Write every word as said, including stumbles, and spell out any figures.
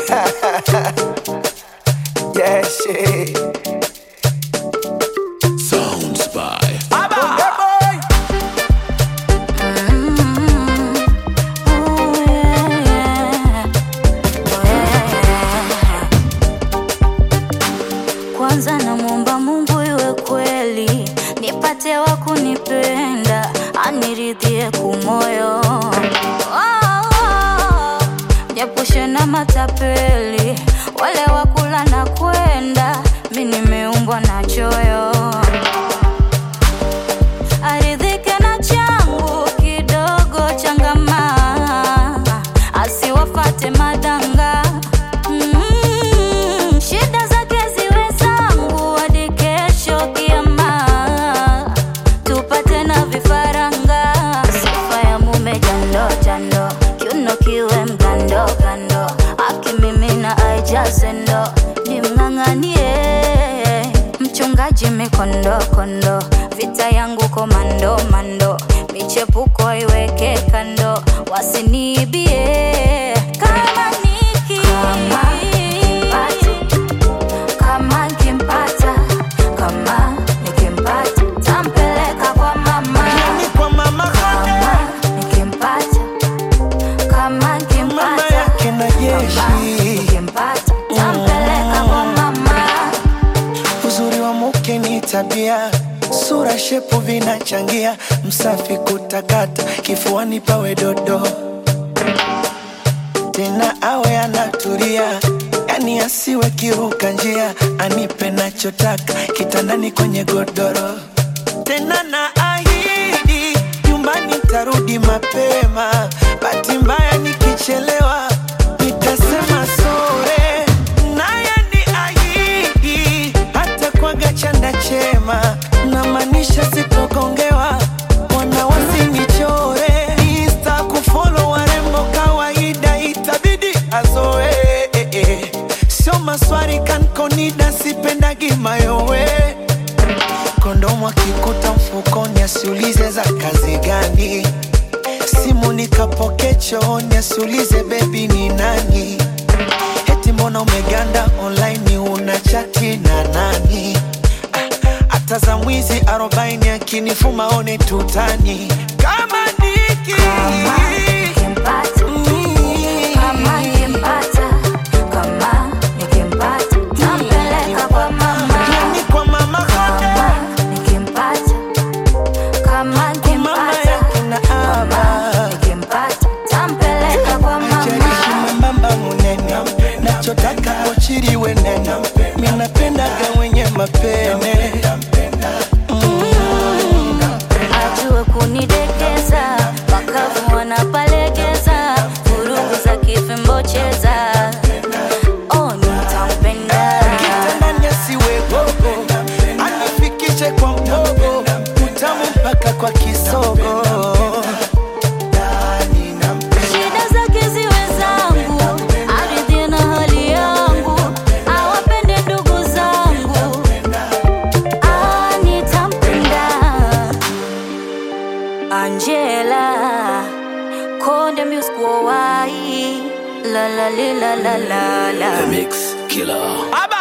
Yeah, shit. Sounds by Abba. Yeah, boy. Mm-hmm. Oh, yeah. Oh, yeah. Kwanza namuomba Mungu iwe kweli, nipate wa kunipenda, aniridhie kumoyo. Oh, niepushe na matapeli, wale wakula na kwenda, mi nimeumbwa na choyo. Aridhike na changu kidogo changama, asiwafate madanga. Mm, shida zake ziwe zangu hadi kesho kiama, tupate na vifaranga. Sifa ya mume jando jando, kiuno kiwe mgando gando, akimimina aijaze ndo, nimng'ang'anie. Mchungaji mikondo kondo, vita yangu komando mando, michepuko iweke kando, wasinibie. Kama niki kama nikimpata, kama nikimpata, tampeleka kwa mama. Yani kwa mama Kama nikimpata, kama mama nikimpata, yake na jeshi. nikimpata, tampeleka kwa mama. Uzuri wa mke ni tabia, sura shepu vinachangia, msafi kutakata, kifuani pawe dodo, tena awe anatulia, yani asiwe kiruka njia, anipe nachotaka kitandani kwenye godoro, tena na ahidi nyumbani tarudi mapema, bahati mbaya nikichelewa nitasema sore, naye ni ahidi hata kwa gachanda chema, na maanisha sitogongewa, wana wasinichore, insta kufollow warembo kawaida, itabidi azoe, eh, eh. Sio maswari kankonida, sipendagi mayowe, kondomu akikuta mfukoni asiulize za kazi gani, simu nikapoke chooni asiulize baby ni nani, eti mbona umeganda online una chati na nani, hata za mwizi arobaini akinifuma one tutani. Kama niki Kama nikimpata, kama nikimpata, kama nikimpata, tampeleka kwa mama. yani kwa mama Kama nikimpata, kama mama nikimpata, yake na kama aba, nikimpata, tampeleka kwa jarishi mama. mwembamba munene, nachotaka kochiriwe nene, minapendaga wenye mapene, Ajue kunidekeza, wakavu wanapalegeza, vurugu za kifimbo cheza. Oh, nitampenda. kitandani asiwe gogo, anifikishe kwa mdogo, utamu mpaka kwa kisogo. Shida zake ziwe zangu, aridhie na hali yangu, awapende ndugu zangu. Ah, nitampenda. Angela Konde Music Worldwide. La la li, la la la la. The Mix Killer. Abba.